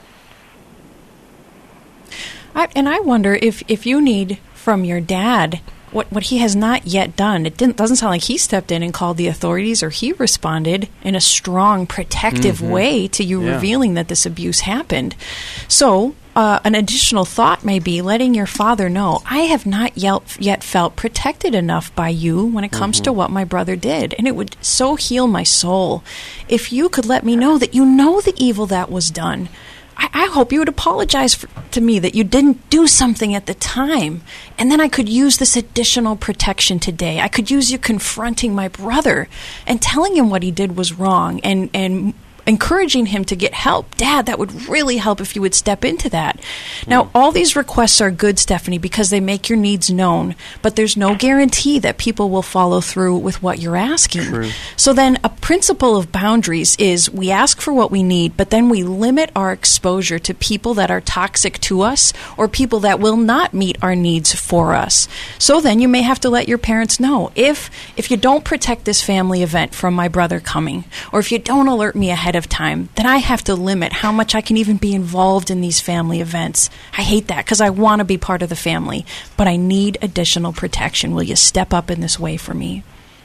C: I, and I wonder if, if you need from your dad what what he has not yet done. It didn't, doesn't sound like he stepped in and called the authorities, or he responded in a strong, protective mm-hmm. way to you
B: yeah.
C: revealing that this abuse happened. So uh, an additional thought may be letting your father know, I have not yet, yet felt protected enough by you when it comes mm-hmm. to what my brother did. And it would so heal my soul if you could let me know that you know the evil that was done. I, I hope you would apologize for, to me that you didn't do something at the time. And then I could use this additional protection today. I could use you confronting my brother and telling him what he did was wrong and, and encouraging him to get help. Dad, that would really help if you would step into that. Now, all these requests are good, Stephanie, because they make your needs known, but there's no guarantee that people will follow through with what you're asking.
B: True.
C: So then a principle of boundaries is we ask for what we need, but then we limit our exposure to people that are toxic to us or people that will not meet our needs for us. So then you may have to let your parents know, if if you don't protect this family event from my brother coming, or if you don't alert me ahead of time, then I have to limit how much I can even be involved in these family events. I hate that because I want to be part of the family, but I need additional protection. Will you step up in this way for me?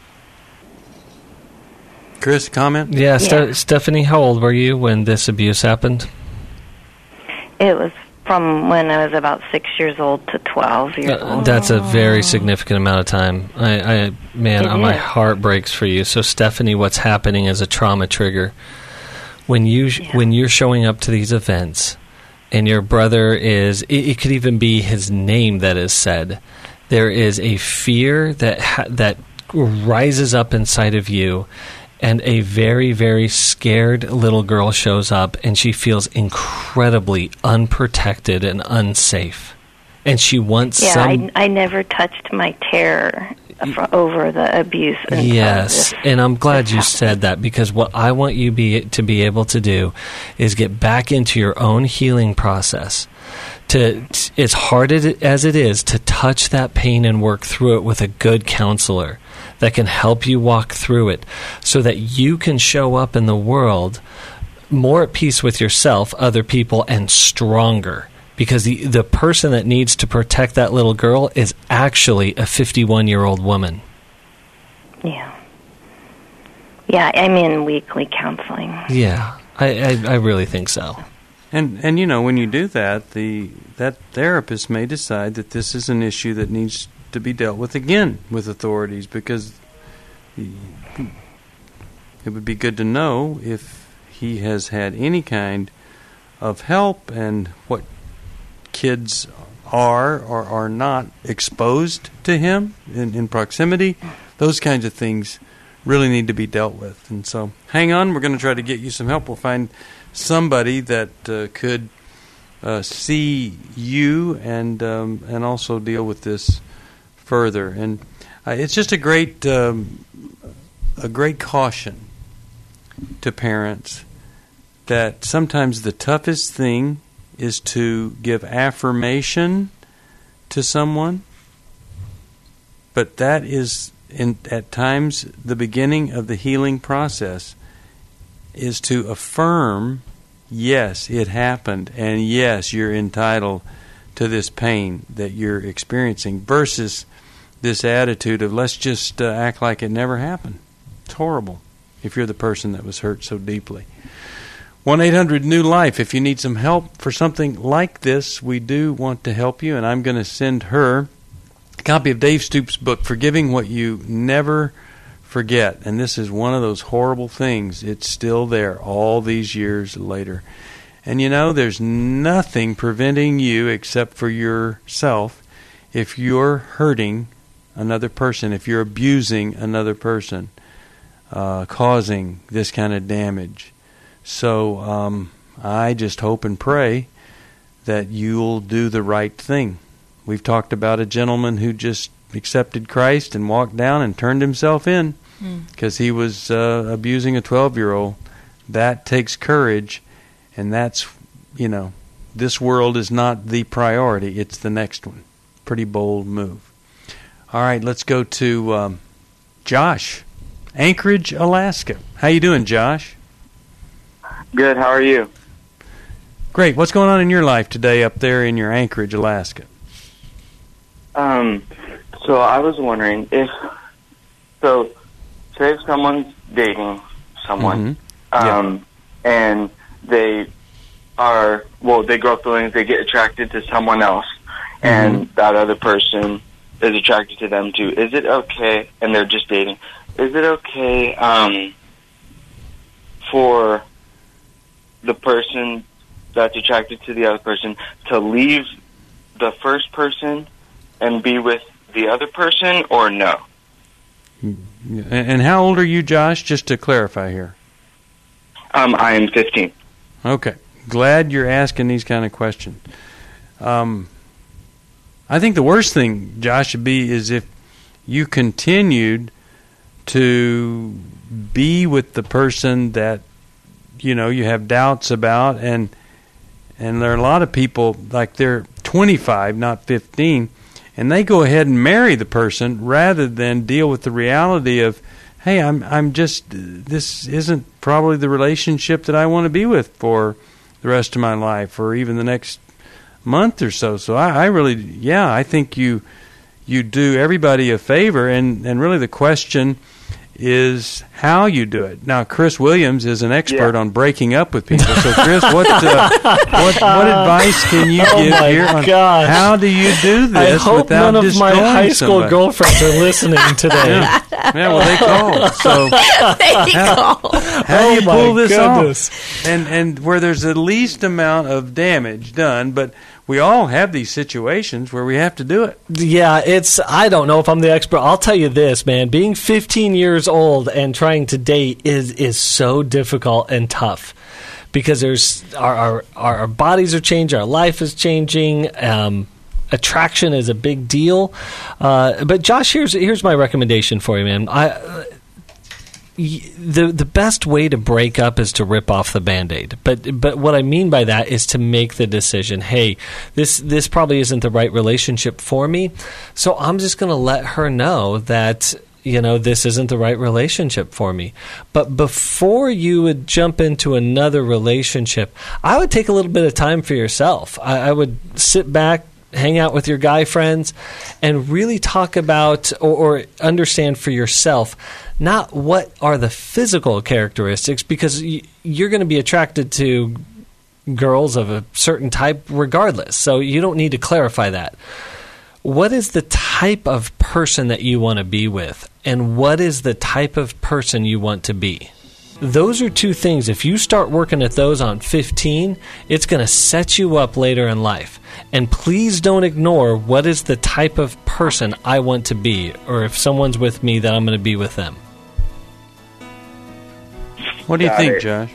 B: Chris, comment?
D: Yeah,
R: Yeah.
D: Ste- Stephanie, how old were you when this abuse happened?
R: It was from when I was about six years old to twelve years
D: Uh,
R: old.
D: that's a very significant amount of time. I, I man,
R: It
D: my
R: is.
D: heart breaks for you. So, Stephanie, what's happening is a trauma trigger. When you when you're showing up to these events, and your brother is, it, it could even be his name that is said. There is a fear that ha- that rises up inside of you. And a very, very scared little girl shows up, and she feels incredibly unprotected and unsafe. And she wants
R: yeah,
D: some...
R: I, I never touched my terror for, over the abuse. until
D: Yes,
R: this-
D: and I'm glad you said that, because what I want you be to be able to do is get back into your own healing process. To, t- as hard as it- as it is to touch that pain and work through it with a good counselor that can help you walk through it so that you can show up in the world more at peace with yourself, other people, and stronger. Because the, the person that needs to protect that little girl is actually a fifty-one-year-old woman.
R: Yeah. Yeah, I'm in weekly counseling.
D: Yeah, I, I, I really think so.
B: And and you know, when you do that, the that therapist may decide that this is an issue that needs to be dealt with again with authorities, because he, it would be good to know if he has had any kind of help and what kids are or are not exposed to him in, in proximity. Those kinds of things really need to be dealt with. And so hang on, we're going to try to get you some help. We'll find somebody that uh, could uh, see you and um, and also deal with this further. And uh, it's just a great um, a great caution to parents that sometimes the toughest thing is to give affirmation to someone, but that is in at times the beginning of the healing process, is to affirm, yes, it happened, and yes, you're entitled to this pain that you're experiencing, versus this attitude of let's just uh, act like it never happened. It's horrible if you're the person that was hurt so deeply. one eight hundred new life. If you need some help for something like this, we do want to help you, and I'm going to send her a copy of Dave Stoops' book, Forgiving What You Never Forget. And this is one of those horrible things. It's still there all these years later. And you know, there's nothing preventing you except for yourself if you're hurting another person, if you're abusing another person, uh, causing this kind of damage. So um, I just hope and pray that you'll do the right thing. We've talked about a gentleman who just accepted Christ and walked down and turned himself in because mm. he was uh, abusing a twelve-year-old. That takes courage, and that's, you know, this world is not the priority. It's the next one. Pretty bold move. All right, let's go to um, Josh, Anchorage, Alaska. How you doing, Josh?
U: Good. How are you?
B: Great. What's going on in your life today up there in your Anchorage, Alaska?
U: Um, so I was wondering if, so say if someone's dating someone,
B: Mm-hmm.
U: um,
B: yeah.
U: and they are, well, they grow feelings, they get attracted to someone else, and mm-hmm. that other person is attracted to them too. Is it okay, and they're just dating, is it okay um, for the person that's attracted to the other person to leave the first person and be with the other person, or no?
B: And how old are you, Josh, just to clarify here?
U: Um, I am fifteen.
B: Okay. Glad you're asking these kind of questions. Um, I think the worst thing, Josh, would be is if you continued to be with the person that, you know, you have doubts about, and and there are a lot of people, like they're twenty-five, not fifteen, and they go ahead and marry the person rather than deal with the reality of, hey, I'm I'm just, this isn't probably the relationship that I want to be with for the rest of my life or even the next month or so. So I, I really, yeah, I think you you do everybody a favor, and, and really the question is how you do it. Now, Chris Williams is an expert yeah. on breaking up with people. So, Chris, what uh, what, what advice can you
D: oh
B: give here on
D: gosh.
B: how do you do this
D: I hope
B: without
D: none of my high school
B: somebody?
D: girlfriends are listening today.
B: Yeah. yeah, well, they call. So
C: they
B: how,
C: call.
B: How do you
D: oh
B: pull this
D: goodness.
B: off? And and where there's the least amount of damage done, but we all have these situations where we have to do it.
D: Yeah, it's, I don't know if I'm the expert. I'll tell you this, man. Being fifteen years old and trying to date is is so difficult and tough because there's our our, our bodies are changing, our life is changing. Um, attraction is a big deal. Uh, but Josh, here's here's my recommendation for you, man. I. Uh, The the best way to break up is to rip off the Band-Aid. But but what I mean by that is to make the decision, hey, this this probably isn't the right relationship for me, so I'm just going to let her know that, you know, this isn't the right relationship for me. But before you would jump into another relationship, I would take a little bit of time for yourself. I, I would sit back, hang out with your guy friends, and really talk about or, or understand for yourself not what are the physical characteristics, because y- you're going to be attracted to girls of a certain type regardless, so you don't need to clarify that. What is the type of person that you want to be with, and what is the type of person you want to be? Those are two things. If you start working at those on fifteen, it's going to set you up later in life. And please don't ignore what is the type of person I want to be, or if someone's with me, that I'm going to be with them.
B: What do you
U: Got
B: think,
U: it.
B: Josh?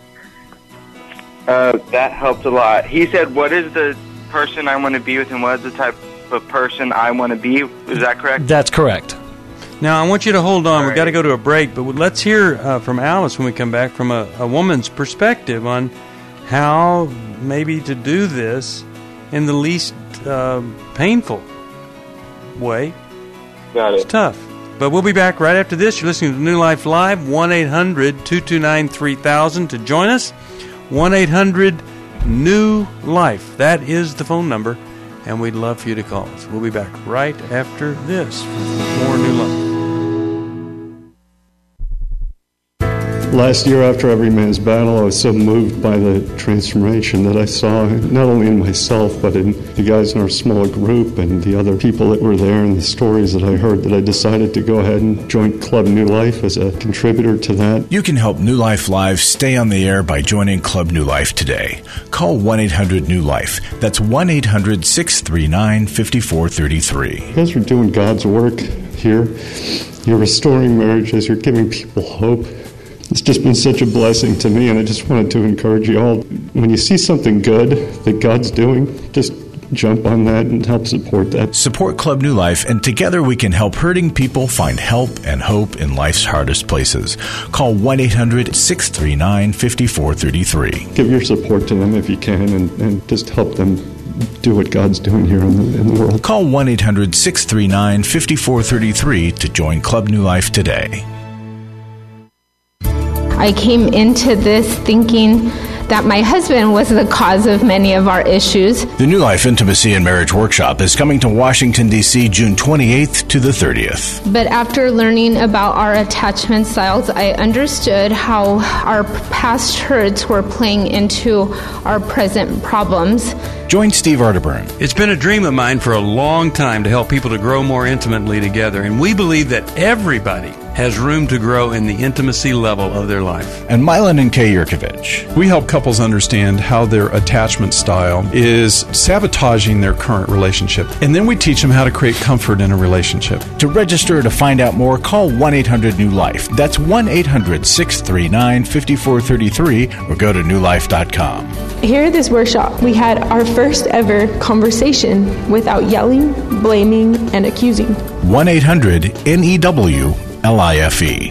U: Uh, that helped a lot. He said, what is the person I want to be with, and what is the type of person I want to be? Is that correct?
D: That's correct.
B: Now, I want you to hold on.
U: All
B: We've got to
U: right.
B: go to a break, but let's hear uh, from Alice when we come back from a, a woman's perspective on how maybe to do this in the least uh, painful way.
U: Got it.
B: It's tough. But we'll be back right after this. You're listening to New Life Live, one eight hundred two two nine three thousand to join us. one eight hundred new life. That is the phone number, and we'd love for you to call us. We'll be back right after this for more New Life.
E: Last year, after Every Man's Battle, I was so moved by the transformation that I saw, not only in myself, but in the guys in our small group and the other people that were there and the stories that I heard, that I decided to go ahead and join Club New Life as a contributor to that.
A: You can help New Life Live stay on the air by joining Club New Life today. Call one eight hundred new life. That's one eight hundred six three nine five four three three.
E: You guys are doing God's work here. You're restoring marriages. You're giving people hope. It's just been such a blessing to me, and I just wanted to encourage you all. When you see something good that God's doing, just jump on that and help support that.
A: Support Club New Life, and together we can help hurting people find help and hope in life's hardest places. Call one eight hundred six three nine five four three three.
E: Give your support to them if you can, and, and just help them do what God's doing here in the, in the world.
A: Call one eight hundred six three nine five four three three to join Club New Life today.
V: I came into this thinking
F: that my husband was the cause of many of our issues.
A: The New Life Intimacy and Marriage Workshop is coming to Washington, D C June twenty-eighth to the thirtieth.
F: But after learning about our attachment styles, I understood how our past hurts were playing into our present problems.
A: Join Steve Arterburn.
B: It's been a dream of mine for a long time to help people to grow more intimately together, and we believe that everybody has room to grow in the intimacy level of their life.
A: And Milan and Kay Yurkovich.
V: We help couples understand how their attachment style is sabotaging their current relationship, and then we teach them how to create comfort in a relationship.
A: To register or to find out more, call one eight hundred new life. That's one eight hundred six three nine five four three three or go to new life dot com.
W: Here at this workshop, we had our first ever conversation without yelling, blaming, and accusing.
A: one eight hundred N E W L I F E.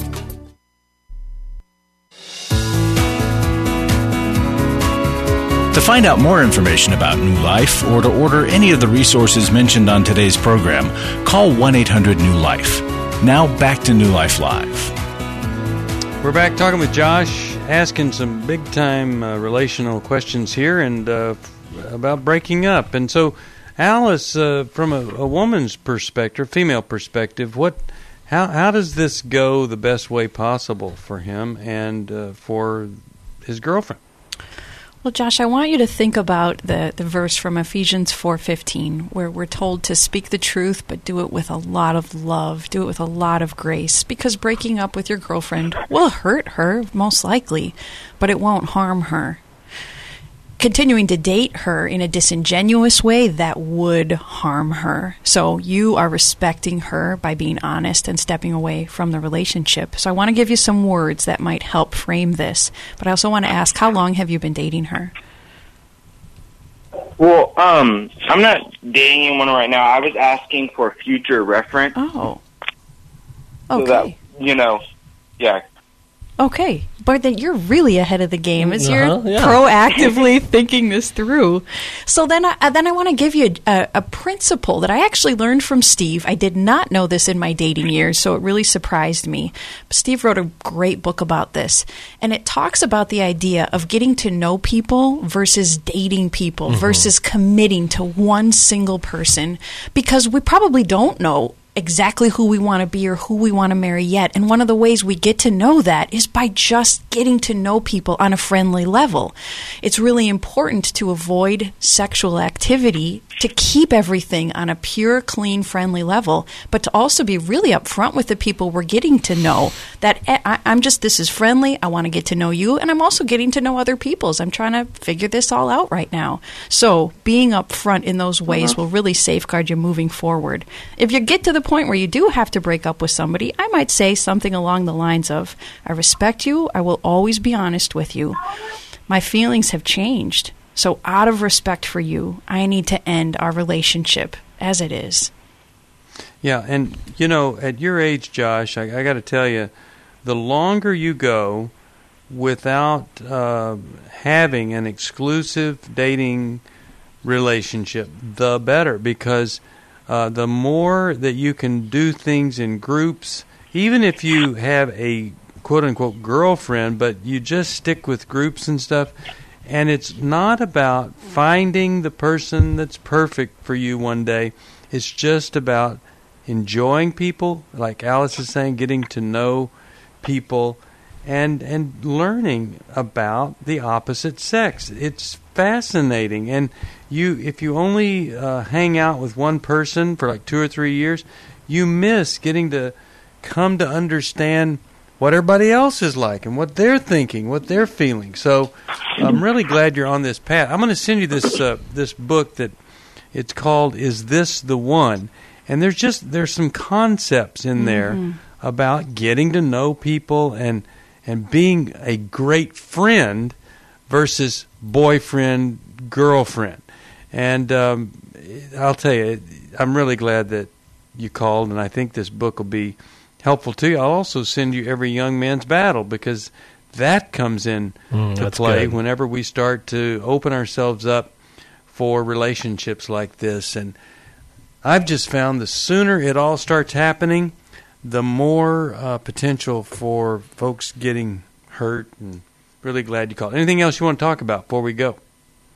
A: To find out more information about New Life or to order any of the resources mentioned on today's program, call one eight hundred new life. Now back to New Life Live.
B: We're back talking with Josh, asking some big-time uh, relational questions here and uh, about breaking up. And so, Alice, uh, from a, a woman's perspective, female perspective, what, how how does this go the best way possible for him and uh, for his girlfriend?
C: Well, Josh, I want you to think about the, the verse from Ephesians four fifteen, where we're told to speak the truth, but do it with a lot of love, do it with a lot of grace, because breaking up with your girlfriend will hurt her, most likely, but it won't harm her. Continuing to date her in a disingenuous way, that would harm her. So you are respecting her by being honest and stepping away from the relationship. So I want to give you some words that might help frame this. But I also want to ask, how long have you been dating her?
U: Well, um, I'm not dating anyone right now. I was asking for future reference.
C: Oh.
U: Okay. So that, you know, yeah.
C: Okay, but then you're really ahead of the game as you're
D: Uh-huh, yeah.
C: proactively thinking this through. So then I, then I want to give you a, a principle that I actually learned from Steve. I did not know this in my dating years, so it really surprised me. Steve wrote a great book about this, and it talks about the idea of getting to know people versus dating people
X: Mhm.
C: versus committing to one single person, because we probably don't know exactly who we want to be or who we want to marry yet. And one of the ways we get to know that is by just getting to know people on a friendly level. It's really important to avoid sexual activity, to keep everything on a pure, clean, friendly level, but to also be really upfront with the people we're getting to know. That I, I'm just, this is friendly, I want to get to know you, and I'm also getting to know other people's. I'm trying to figure this all out right now. So being upfront in those ways
X: Uh-huh.
C: will really safeguard you moving forward. If you get to the point where you do have to break up with somebody, I might say something along the lines of, I respect you, I will always be honest with you. My feelings have changed. So out of respect for you, I need to end our relationship as it is.
B: Yeah, and, you know, at your age, Josh, I, I got to tell you, the longer you go without uh, having an exclusive dating relationship, the better, because uh, the more that you can do things in groups, even if you have a quote-unquote girlfriend, but you just stick with groups and stuff, and it's not about finding the person that's perfect for you one day. It's just about enjoying people, like Alice is saying, getting to know people, and and learning about the opposite sex. It's fascinating. And you, if you only uh, hang out with one person for like two or three years, you miss getting to come to understand what everybody else is like and what they're thinking, what they're feeling. So I'm really glad you're on this path. I'm going to send you this uh, this book that it's called "Is This the One?" And there's just there's some concepts in there
X: Mhm.
B: about getting to know people and and being a great friend versus boyfriend girlfriend. And um, I'll tell you, I'm really glad that you called, and I think this book will be helpful to you. I'll also send you Every Young Man's Battle, because that comes in
D: Mm,
B: to
D: that's
B: play
D: good.
B: whenever we start to open ourselves up for relationships like this. And I've just found the sooner it all starts happening, the more uh, potential for folks getting hurt and really glad you called. Anything else you want to talk about before we go?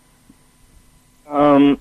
U: Um,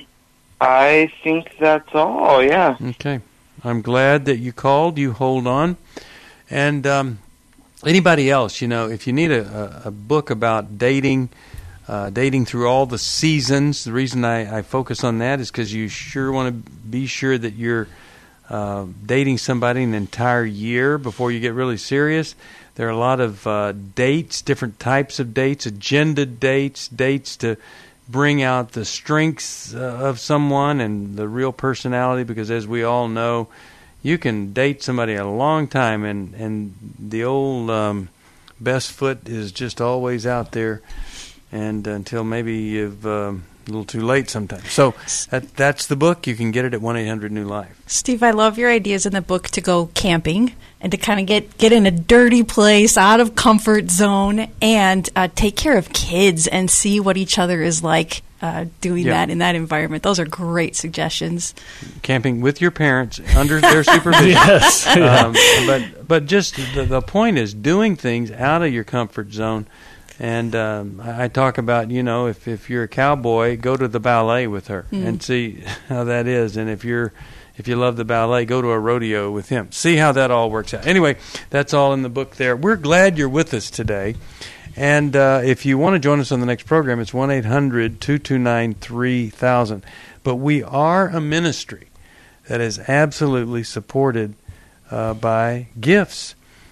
U: I think that's all, yeah.
B: Okay. I'm glad that you called. You hold on. And um, anybody else, you know, if you need a, a, a book about dating, uh, dating through all the seasons, the reason I, I focus on that is because you sure want to be sure that you're uh, dating somebody an entire year before you get really serious. There are a lot of uh, dates, different types of dates, agenda dates, dates to bring out the strengths uh, of someone and the real personality, because as we all know, you can date somebody a long time and, and the old um, best foot is just always out there, and until maybe you've um, a little too late sometimes. So that, that's the book. You can get it at one eight hundred new life.
C: Steve, I love your ideas in the book to go camping and to kind of get, get in a dirty place, out of comfort zone, and uh, take care of kids and see what each other is like uh, doing
B: Yeah.
C: that in that environment. Those are great suggestions.
B: Camping with your parents under their supervision.
D: Yes.
B: Um, but but just the, the point is doing things out of your comfort zone. And um, I I talk about, you know, if, if you're a cowboy, go to the ballet with her
C: Mm.
B: and see how that is. And if you're if you love the ballet, go to a rodeo with him. See how that all works out. Anyway, that's all in the book there. We're glad you're with us today. And uh, if you want to join us on the next program, it's one eight hundred two two nine three thousand. But we are a ministry that is absolutely supported uh, by gifts.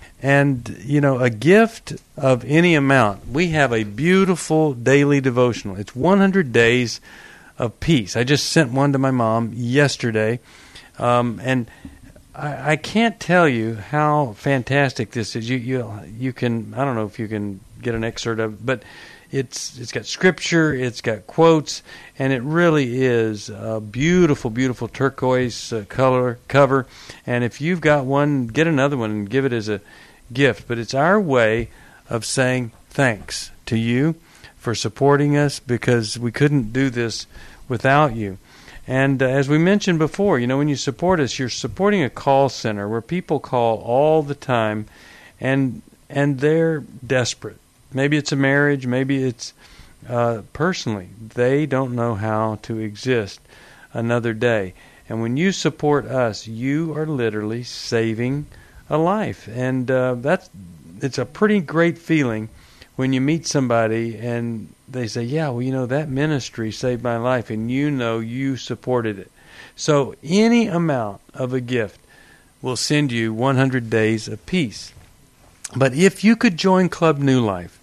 B: And, you know, a gift of any amount. We have a beautiful daily devotional. It's one hundred days of peace. I just sent one to my mom yesterday. Um, and I, I can't tell you how fantastic this is. You, you you can, I don't know if you can get an excerpt of it, but it's it's got scripture, it's got quotes, and it really is a beautiful, beautiful turquoise uh, color cover. And if you've got one, get another one and give it as a gift. But it's our way of saying thanks to you for supporting us, because we couldn't do this without you. And uh, as we mentioned before, you know, when you support us, you're supporting a call center where people call all the time, and and they're desperate. Maybe it's a marriage, maybe it's uh, personally. They don't know how to exist another day. And when you support us, you are literally saving a life. And uh, that's it's a pretty great feeling when you meet somebody and they say, yeah, well, you know, that ministry saved my life, and you know you supported it. So any amount of a gift will send you one hundred days of peace. But if you could join Club New Life,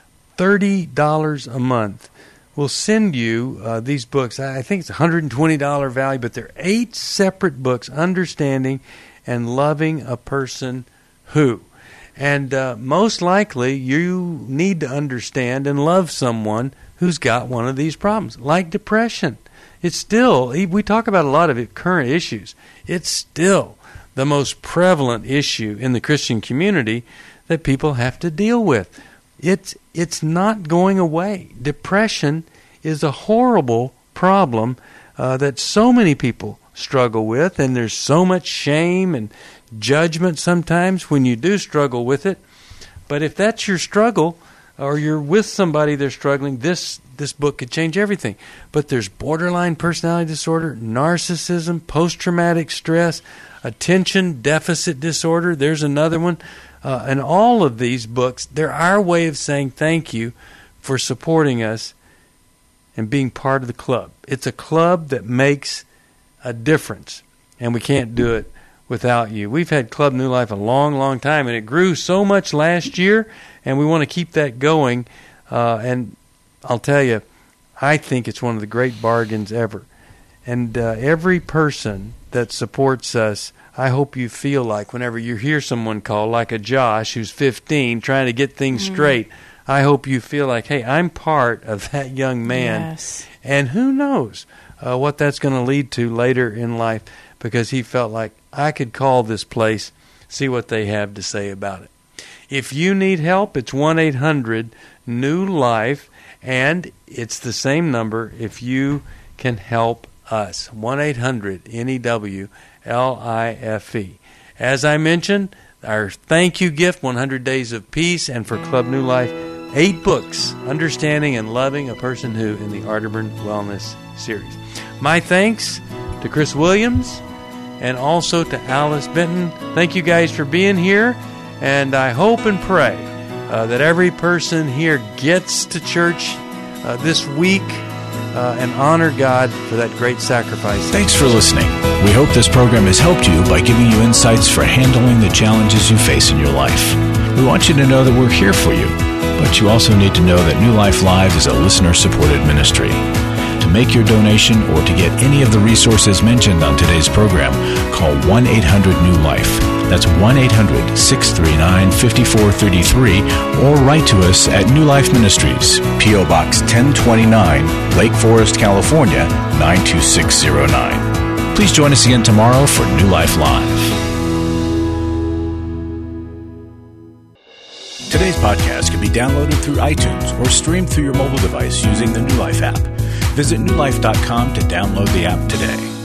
B: thirty dollars a month will send you uh, these books. I think it's one hundred twenty dollars value, but they're eight separate books, Understanding and Loving a Person Who. And uh, most likely you need to understand and love someone who's got one of these problems, like depression. It's still, we talk about a lot of it, current issues. It's still the most prevalent issue in the Christian community that people have to deal with. It's, it's not going away. Depression is a horrible problem uh, that so many people struggle with, and there's so much shame and judgment sometimes when you do struggle with it. But if that's your struggle, or you're with somebody that's struggling, this this book could change everything. But there's borderline personality disorder, narcissism, post-traumatic stress, attention deficit disorder. There's another one. Uh, and all of these books, they're our way of saying thank you for supporting us and being part of the club. It's a club that makes a difference, and we can't do it without you. We've had Club New Life a long, long time, and it grew so much last year, and we want to keep that going. Uh, and I'll tell you, I think it's one of the great bargains ever. And uh, every person that supports us, I hope you feel like whenever you hear someone call, like a Josh who's fifteen, trying to get things mm-hmm. straight, I hope you feel like, hey, I'm part of that young man.
C: Yes.
B: And who knows uh, what that's going to lead to later in life, because he felt like, I could call this place, see what they have to say about it. If you need help, it's one eight hundred new life, and it's the same number if you can help us. one eight hundred N E W L I F E. As I mentioned, our thank you gift, one hundred days of peace, and for Club New Life, eight books, Understanding and Loving a Person Who, in the Arterburn Wellness series. My thanks to Chris Williams and also to Alice Benton. Thank you guys for being here, and I hope and pray uh, that every person here gets to church uh, this week uh, and honor God for that great sacrifice.
A: Thanks for listening. We hope this program has helped you by giving you insights for handling the challenges you face in your life. We want you to know that we're here for you, but you also need to know that New Life Live is a listener-supported ministry. To make your donation or to get any of the resources mentioned on today's program, call one eight hundred new life. That's one eight hundred, six three nine, five four three three, or write to us at New Life Ministries, P O. Box ten twenty-nine, Lake Forest, California, nine two six zero nine. Please join us again tomorrow for New Life Live. Today's podcast can be downloaded through iTunes or streamed through your mobile device using the New Life app. Visit new life dot com to download the app today.